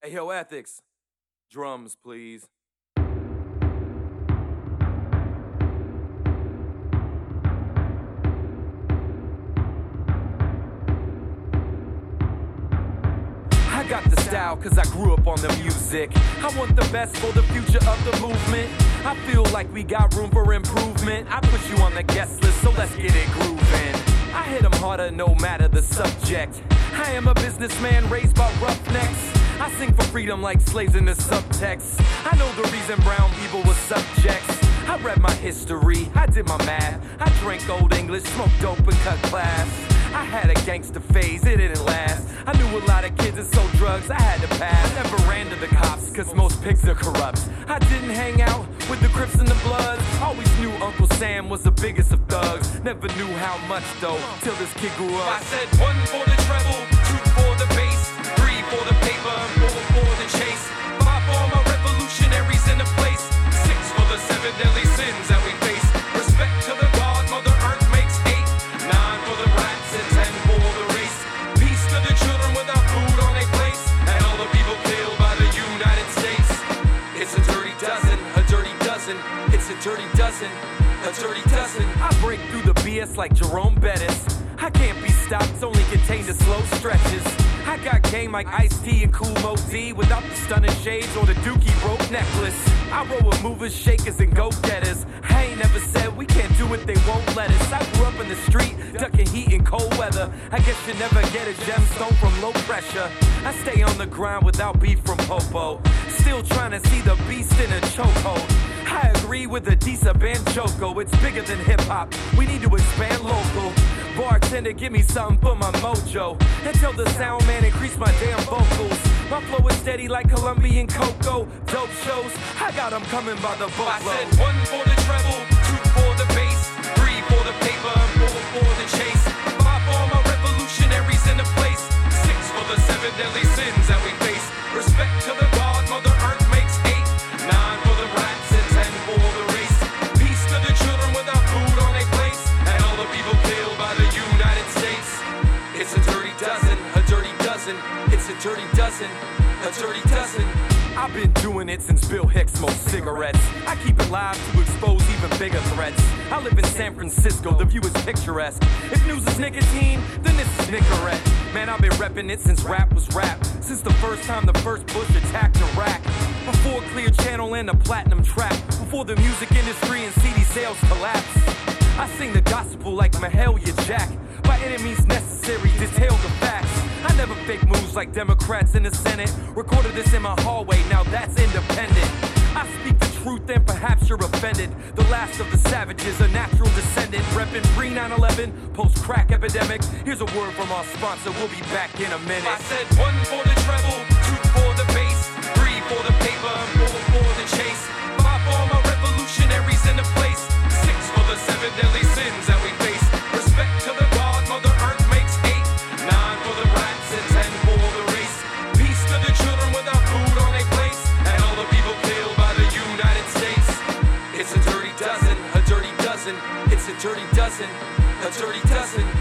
Hey, yo, Ethics. Drums, please. I got the style cause I grew up on the music. I want the best for the future of the movement. I feel like we got room for improvement. I put you on the guest list, so let's get it grooving. I hit them harder no matter the subject. I am a businessman raised by roughnecks. I sing for freedom like slaves in the subtext. I know the reason brown people were subjects. I read my history, I did my math. I drank old English, smoked dope and cut class. I had a gangster phase, it didn't last. I knew a lot of kids that sold drugs, I had to pass. I never ran to the cops, cause most pigs are corrupt. I didn't hang out with the Crips and the Bloods. Always knew Uncle Sam was the biggest of thugs. Never knew how much though, till this kid grew up. I said 1 for the treble, 2 for the bass, 3 for the paper, and 4 for the chase. 5 for my revolutionaries in the place, 6 for the 7 deadly sins that we face. Respect to the God, Mother Earth makes 8, 9 for the rats and 10 for the race. Peace to the children without food on their plates, and all the people killed by the United States. It's a dirty dozen, a dirty dozen. It's a dirty dozen, a dirty dozen. I break through the BS like Jerome Bettis. I can't be stopped, it's only contained in slow stretches. I got game like Ice-T and Kool Moe Dee, without the stunning shades or the dookie rope necklace. I roll with movers, shakers, and go-getters. I ain't never said we can't do it, they won't let us. I grew up in the street, ducking heat and cold weather. I guess you never get a gemstone from low pressure. I stay on the grind without beef from Popo. Still trying to see the beast in a chokehold. I agree with Adisa Banjoko, it's bigger than hip-hop. We need to expand local. Bartender, give me something for my mojo. And tell the sound man increase my damn vocals. My flow is steady like Colombian cocoa. Dope shows, I got them coming by the boatload. I said 1 for the treble, 2 for the bass, 3 for the paper, and 4 for the chase. 5 for my revolutionaries in the place, 6 for the 7 deadly sins that we face. Respect to the God, Mother Earth makes 8, 9 for the rats and 10 for the race. Peace to the children without food on their plates, and all the people killed by the United States. It's a dirty dozen, a dirty dozen. It's a dirty dozen, a dirty dozen. I've been doing it since Bill Hicks smoked cigarettes. I keep it live to expose even bigger threats. I live in San Francisco, the view is picturesque. If news is nicotine, then this is Nicorette. Man, I've been repping it since rap was rap. Since the first time the first Bush attacked Iraq. Before Clear Channel and the Platinum Trap. Before the music industry and CD sales collapsed. I sing the gospel like Mahalia Jack. By enemies necessary, detail the facts. I never fake moves like Democrats in the Senate. Recorded this in my hallway, now that's independent. I speak the truth and perhaps you're offended. The last of the savages, a natural descendant. Reppin' pre-9/11, post-crack epidemic. Here's a word from our sponsor, we'll be back in a minute. I said 1 for the treble, 2 for the bass, 3 for the paper, and 4 for the chase. 5 for my revolutionaries in the place, 6 for the 7 deadly sins that we face. Respect to the God, Mother Earth makes 8, 9 for the rats and 10 for the race. Peace to the children without food on their plates, and all the people killed by the United States. It's a dirty dozen, a dirty dozen. It's a dirty dozen, a dirty dozen.